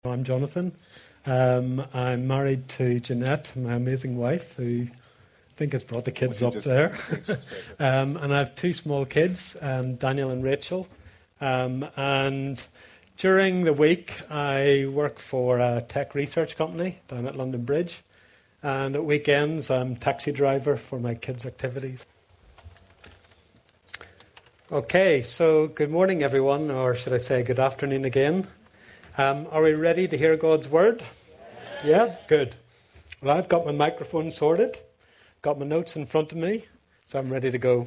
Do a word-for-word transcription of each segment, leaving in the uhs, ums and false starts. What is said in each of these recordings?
I'm Jonathan. Um, I'm married to Jeanette, my amazing wife, who I think has brought the kids up there. um, and I have two small kids, um, Daniel and Rachel. Um, and during the week, I work for a tech research company down at London Bridge. And at weekends, I'm taxi driver for my kids' activities. Okay, so good morning, everyone, or should I say good afternoon again. Um, are we ready to hear God's word? Yeah. yeah? Good. Well, I've got my microphone sorted, got my notes in front of me, so I'm ready to go.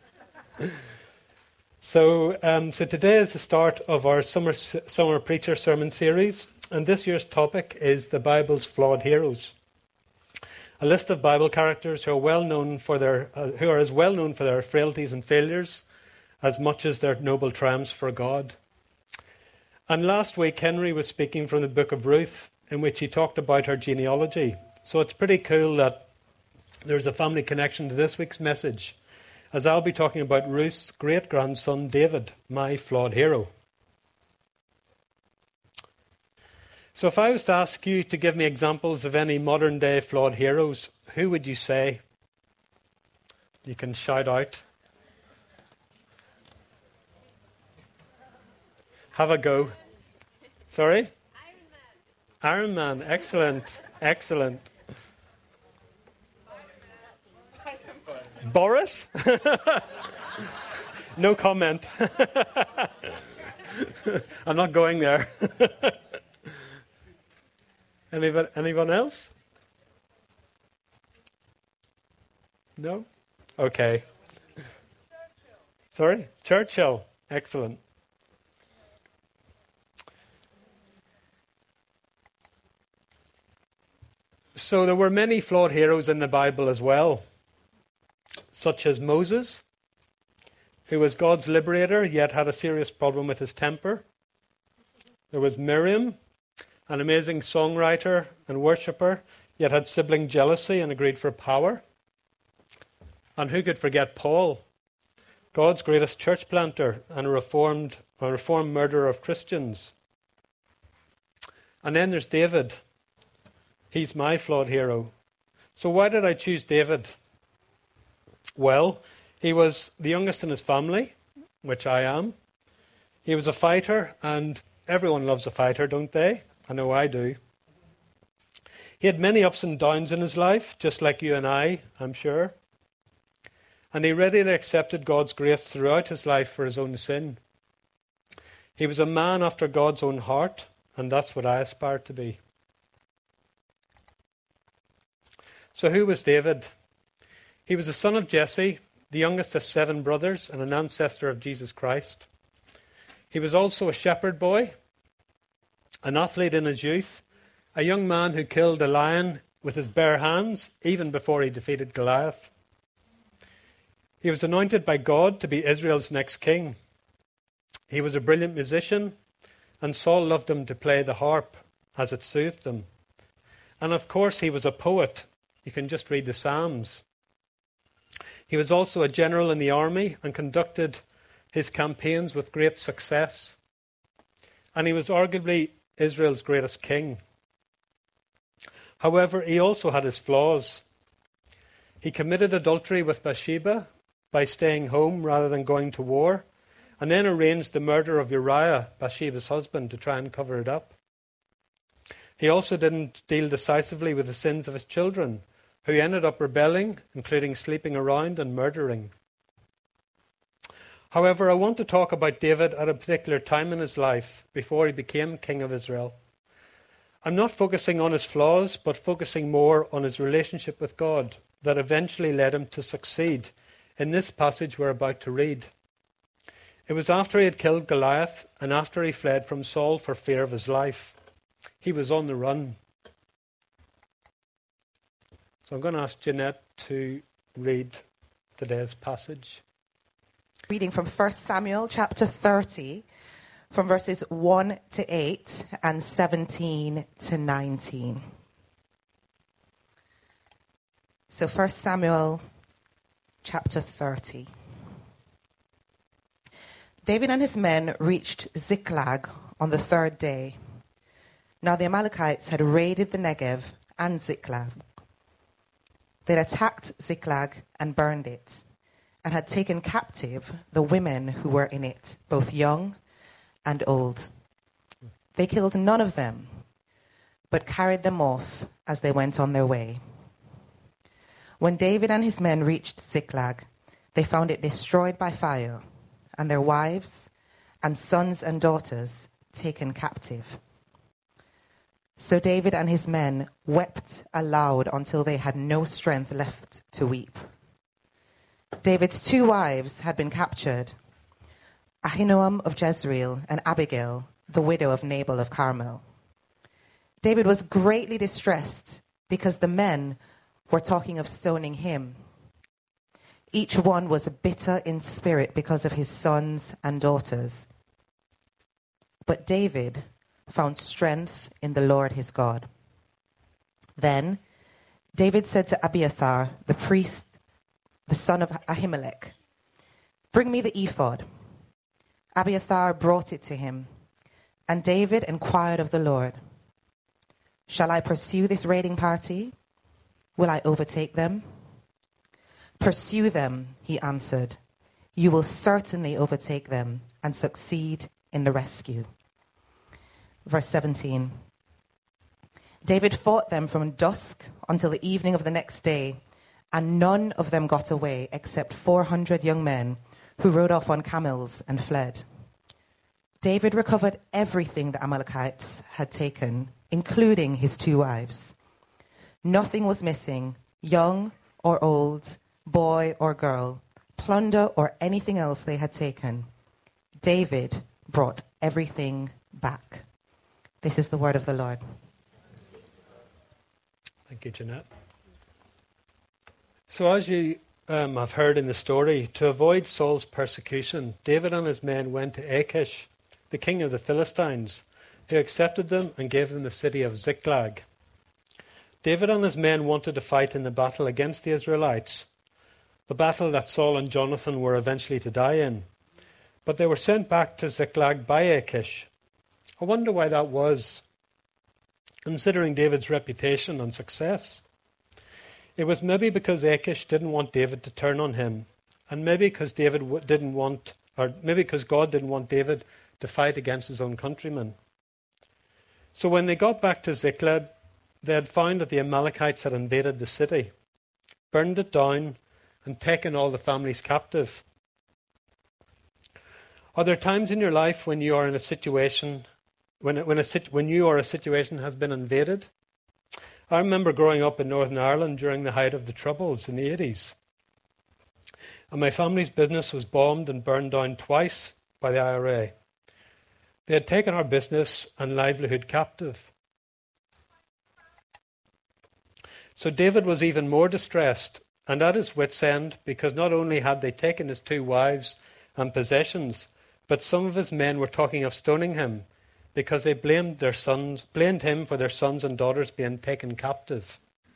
so, um, so today is the start of our summer summer preacher sermon series, and this year's topic is the Bible's flawed heroes. A list of Bible characters who are well known for their, uh, who are as well known for their frailties and failures as much as their noble triumphs for God. And last week, Henry was speaking from the book of Ruth, in which he talked about her genealogy. So it's pretty cool that there's a family connection to this week's message, as I'll be talking about Ruth's great-grandson, David, my flawed hero. So if I was to ask you to give me examples of any modern-day flawed heroes, who would you say? You can shout out. Have a go. Sorry? Iron Man. Iron Man. Excellent. Excellent. Boris? No comment. I'm not going there. Anyone, anyone else? No? Okay. Sorry? Churchill. Excellent. So there were many flawed heroes in the Bible as well, such as Moses, who was God's liberator, yet had a serious problem with his temper. There was Miriam, an amazing songwriter and worshipper, yet had sibling jealousy and a greed for power. And who could forget Paul, God's greatest church planter and a reformed, a reformed murderer of Christians. And then there's David. He's my flawed hero. So why did I choose David? Well, he was the youngest in his family, which I am. He was a fighter, and everyone loves a fighter, don't they? I know I do. He had many ups and downs in his life, just like you and I, I'm sure. And he readily accepted God's grace throughout his life for his own sin. He was a man after God's own heart, and that's what I aspire to be. So who was David? He was the son of Jesse, the youngest of seven brothers and an ancestor of Jesus Christ. He was also a shepherd boy, an athlete in his youth, a young man who killed a lion with his bare hands, even before he defeated Goliath. He was anointed by God to be Israel's next king. He was a brilliant musician, and Saul loved him to play the harp as it soothed him. And of course, he was a poet. You can just read the Psalms. He was also a general in the army and conducted his campaigns with great success. And he was arguably Israel's greatest king. However, he also had his flaws. He committed adultery with Bathsheba by staying home rather than going to war, and then arranged the murder of Uriah, Bathsheba's husband, to try and cover it up. He also didn't deal decisively with the sins of his children, who ended up rebelling, including sleeping around and murdering. However, I want to talk about David at a particular time in his life before he became king of Israel. I'm not focusing on his flaws, but focusing more on his relationship with God that eventually led him to succeed in this passage we're about to read. It was after he had killed Goliath and after he fled from Saul for fear of his life. He was on the run. So I'm going to ask Jeanette to read today's passage. Reading from First Samuel chapter thirty, from verses one to eight and seventeen to nineteen. So First Samuel chapter thirty. David and his men reached Ziklag on the third day. Now the Amalekites had raided the Negev and Ziklag. They had attacked Ziklag and burned it, and had taken captive the women who were in it, both young and old. They killed none of them, but carried them off as they went on their way. When David and his men reached Ziklag, they found it destroyed by fire, and their wives and sons and daughters taken captive. So David and his men wept aloud until they had no strength left to weep. David's two wives had been captured, Ahinoam of Jezreel and Abigail, the widow of Nabal of Carmel. David was greatly distressed because the men were talking of stoning him. Each one was bitter in spirit because of his sons and daughters. But David found strength in the Lord his God. Then David said to Abiathar, the priest, the son of Ahimelech, "Bring me the ephod." Abiathar brought it to him, and David inquired of the Lord, "Shall I pursue this raiding party? Will I overtake them?" "Pursue them," he answered. "You will certainly overtake them and succeed in the rescue." Verse seventeen. David fought them from dusk until the evening of the next day, and none of them got away except four hundred young men who rode off on camels and fled. David recovered everything the Amalekites had taken, including his two wives. Nothing was missing, young or old, boy or girl, plunder or anything else they had taken. David brought everything back. This is the word of the Lord. Thank you, Jeanette. So as you um, have heard in the story, to avoid Saul's persecution, David and his men went to Achish, the king of the Philistines, who accepted them and gave them the city of Ziklag. David and his men wanted to fight in the battle against the Israelites, the battle that Saul and Jonathan were eventually to die in. But they were sent back to Ziklag by Achish. I wonder why that was, considering David's reputation and success. It was maybe because Achish didn't want David to turn on him, and maybe because David didn't want, or maybe because God didn't want David to fight against his own countrymen. So when they got back to Ziklag, they had found that the Amalekites had invaded the city, burned it down, and taken all the families captive. Are there times in your life when you are in a situation, when when a when you or a situation has been invaded? I remember growing up in Northern Ireland during the height of the Troubles in the eighties, and my family's business was bombed and burned down twice by the I R A. They had taken our business and livelihood captive. So David was even more distressed and at his wit's end, because not only had they taken his two wives and possessions, but some of his men were talking of stoning him because they blamed their sons, blamed him for their sons and daughters being taken captive.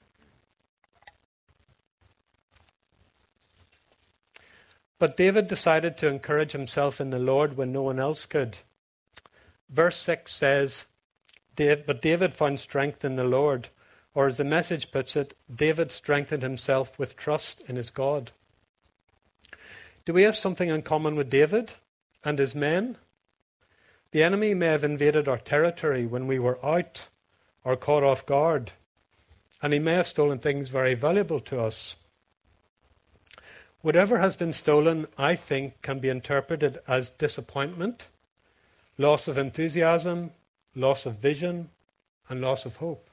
But David decided to encourage himself in the Lord when no one else could. Verse six says, "But David found strength in the Lord," or as the Message puts it, David strengthened himself with trust in his God. Do we have something in common with David and his men? The enemy may have invaded our territory when we were out or caught off guard, and he may have stolen things very valuable to us. Whatever has been stolen, I think, can be interpreted as disappointment, loss of enthusiasm, loss of vision, and loss of hope.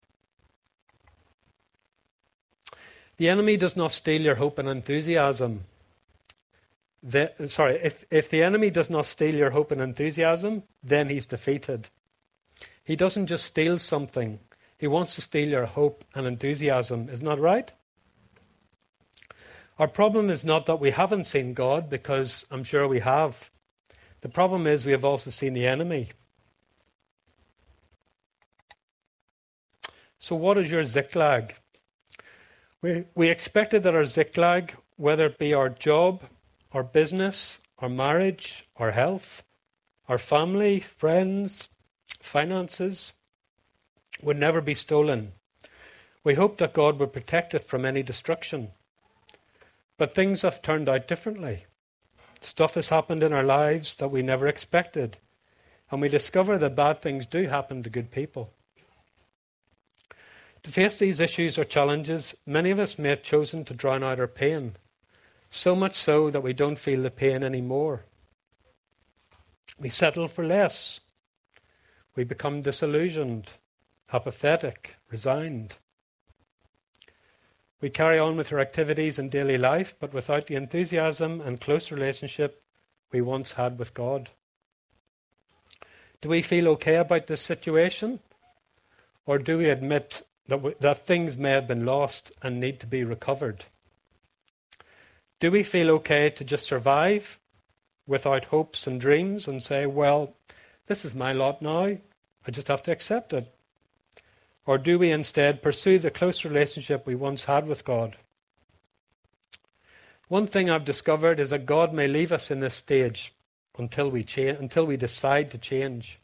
The enemy does not steal your hope and enthusiasm. The, sorry, if, if the enemy does not steal your hope and enthusiasm, then he's defeated. He doesn't just steal something. He wants to steal your hope and enthusiasm. Isn't that right? Our problem is not that we haven't seen God, because I'm sure we have. The problem is we have also seen the enemy. So what is your Ziklag? We, we expected that our Ziklag, whether it be our job, our business, our marriage, our health, our family, friends, finances, would never be stolen. We hoped that God would protect it from any destruction. But things have turned out differently. Stuff has happened in our lives that we never expected, and we discover that bad things do happen to good people. To face these issues or challenges, many of us may have chosen to drown out our pain, so much so that we don't feel the pain anymore. We settle for less. We become disillusioned, apathetic, resigned. We carry on with our activities in daily life, but without the enthusiasm and close relationship we once had with God. Do we feel okay about this situation? Or do we admit that, we, that things may have been lost and need to be recovered? Do we feel okay to just survive without hopes and dreams and say, well, this is my lot now, I just have to accept it? Or do we instead pursue the close relationship we once had with God? One thing I've discovered is that God may leave us in this stage until we change, until we decide to change.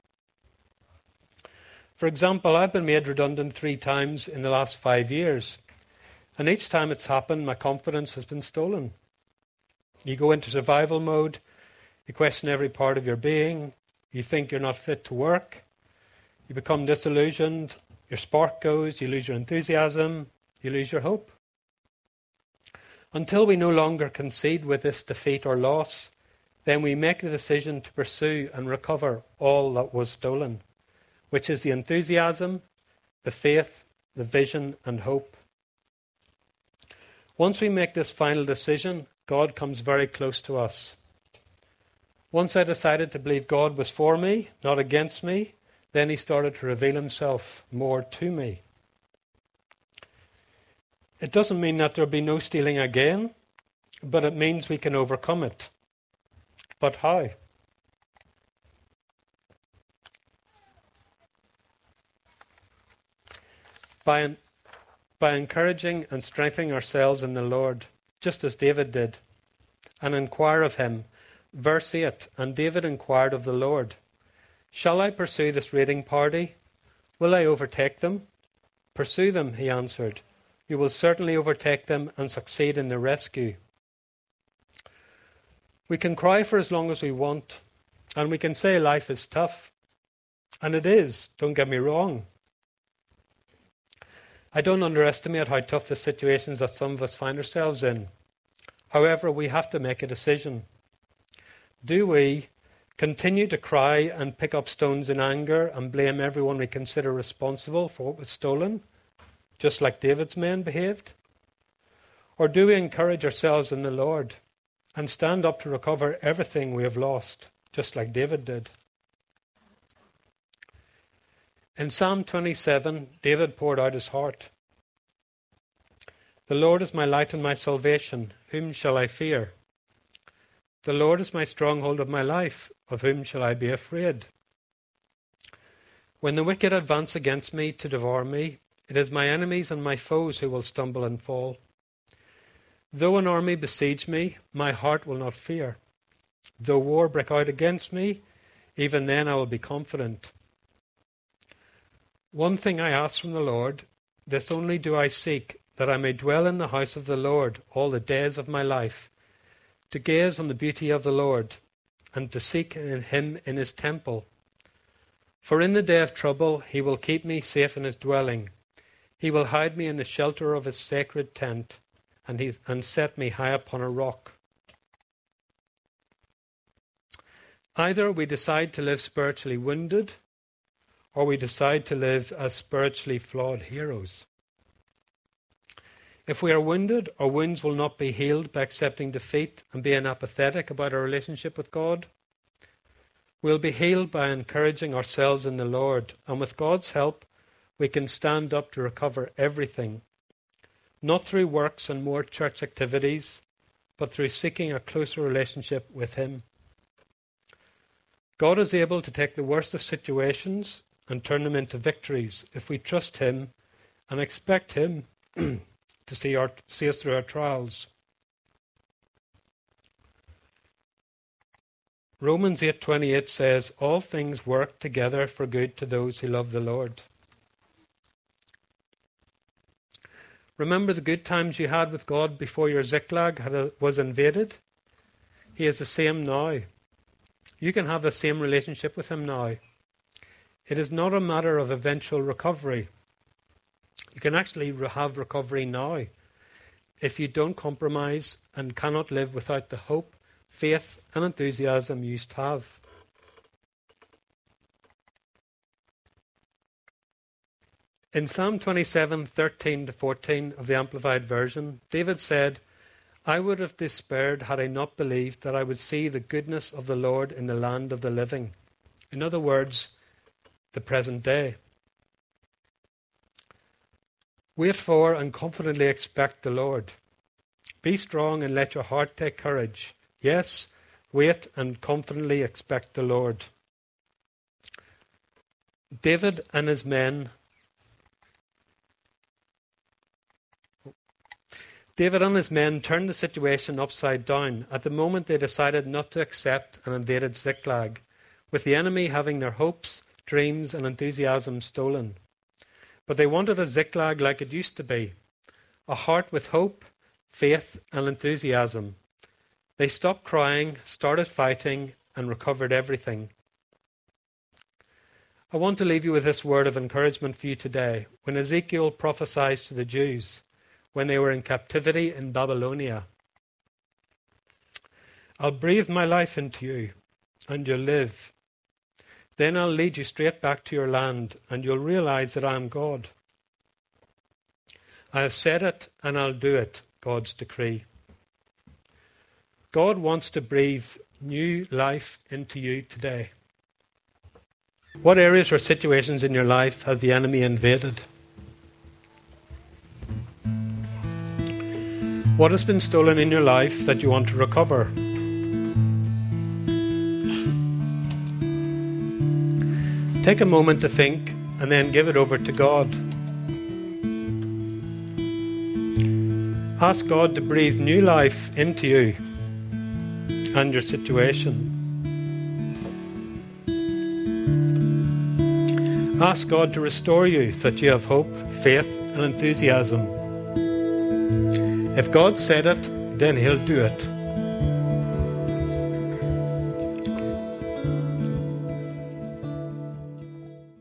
For example, I've been made redundant three times in the last five years. And each time it's happened, my confidence has been stolen. You go into survival mode, you question every part of your being, you think you're not fit to work, you become disillusioned, your spark goes, you lose your enthusiasm, you lose your hope. Until we no longer concede with this defeat or loss, then we make the decision to pursue and recover all that was stolen, which is the enthusiasm, the faith, the vision and hope. Once we make this final decision, God comes very close to us. Once I decided to believe God was for me, not against me, then he started to reveal himself more to me. It doesn't mean that there'll be no stealing again, but it means we can overcome it. But how? By, by encouraging and strengthening ourselves in the Lord, just as David did, and inquire of him. Verse eight, and David inquired of the Lord, shall I pursue this raiding party? Will I overtake them? Pursue them, he answered. You will certainly overtake them and succeed in their rescue. We can cry for as long as we want, and we can say life is tough. And it is, don't get me wrong. I don't underestimate how tough the situations that some of us find ourselves in. However, we have to make a decision. Do we continue to cry and pick up stones in anger and blame everyone we consider responsible for what was stolen, just like David's men behaved? Or do we encourage ourselves in the Lord and stand up to recover everything we have lost, just like David did? In Psalm twenty-seven, David poured out his heart. The Lord is my light and my salvation. Whom shall I fear? The Lord is my stronghold of my life. Of whom shall I be afraid? When the wicked advance against me to devour me, it is my enemies and my foes who will stumble and fall. Though an army besiege me, my heart will not fear. Though war break out against me, even then I will be confident. One thing I ask from the Lord, this only do I seek, that I may dwell in the house of the Lord all the days of my life, to gaze on the beauty of the Lord, and to seek in him in his temple. For in the day of trouble he will keep me safe in his dwelling. He will hide me in the shelter of his sacred tent, and, he, and set me high upon a rock. Either we decide to live spiritually wounded, or we decide to live as spiritually flawed heroes. If we are wounded, our wounds will not be healed by accepting defeat and being apathetic about our relationship with God. We'll be healed by encouraging ourselves in the Lord, and with God's help, we can stand up to recover everything, not through works and more church activities, but through seeking a closer relationship with him. God is able to take the worst of situations and turn them into victories if we trust him and expect him to see, our, see us through our trials. Romans eight twenty-eight says, all things work together for good to those who love the Lord, Remember the good times you had with God before your Ziklag had a, was invaded? He is the same now. You can have the same relationship with him now. It is not a matter of eventual recovery. You can actually have recovery now if you don't compromise and cannot live without the hope, faith and enthusiasm you used to have. In Psalm twenty-seven, thirteen to fourteen of the Amplified Version, David said, I would have despaired had I not believed that I would see the goodness of the Lord in the land of the living. In other words, the present day. Wait for and confidently expect the Lord. Be strong and let your heart take courage. Yes, wait and confidently expect the Lord. David and his men David and his men turned the situation upside down at the moment they decided not to accept an invaded Ziklag, with the enemy having their hopes, dreams and enthusiasm stolen. But they wanted a Ziklag like it used to be, a heart with hope, faith and enthusiasm. They stopped crying, started fighting and recovered everything. I want to leave you with this word of encouragement for you today. When Ezekiel prophesied to the Jews, when they were in captivity in Babylonia, I'll breathe my life into you, and you'll live. Then I'll lead you straight back to your land, and you'll realize that I am God. I have said it, and I'll do it, God's decree. God wants to breathe new life into you today. What areas or situations in your life has the enemy invaded? What has been stolen in your life that you want to recover? Take a moment to think and then give it over to God. Ask God to breathe new life into you and your situation. Ask God to restore you so that you have hope, faith and enthusiasm. If God said it, then he'll do it.